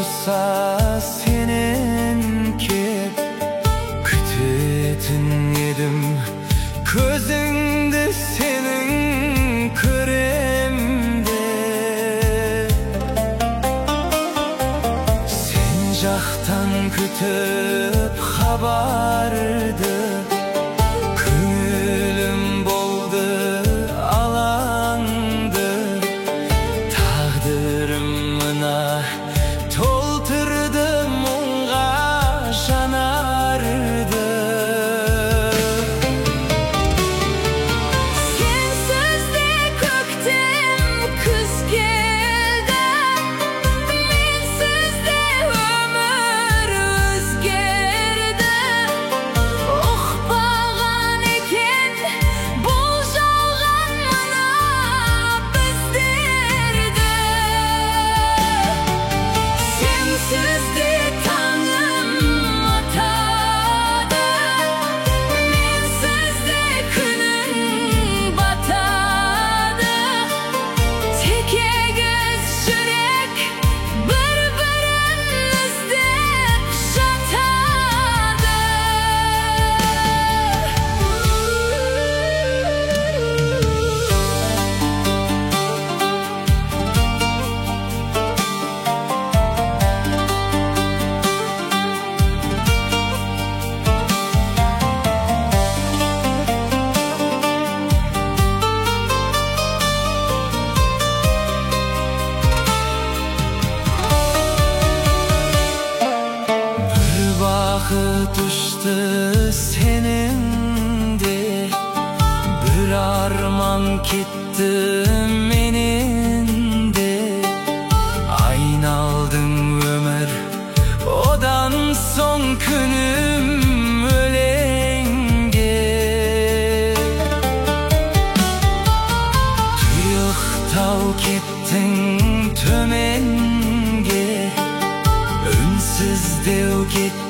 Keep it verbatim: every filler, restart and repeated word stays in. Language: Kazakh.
tursa seninki kütüğün yedim közüngde senin kıremde sen жақтан kütüp habardı көңілім болды алаңды тағдырым мына толтырды мұңға жанарды Sensiz de көктем күз келді менсіз де өмір өзгерді ұқпаған екен бұл жалған мына біздерді Sensiz de таңым атады менсіз де күнің батады тек егіз жүрек бір-бірін іздеп жатады Bir бақыт ұшты сенің де бір арман кетті менен де айналдың өмір одан соң күнім өлеңге тұйықтау кеттің төменге үнсіздеу кеттің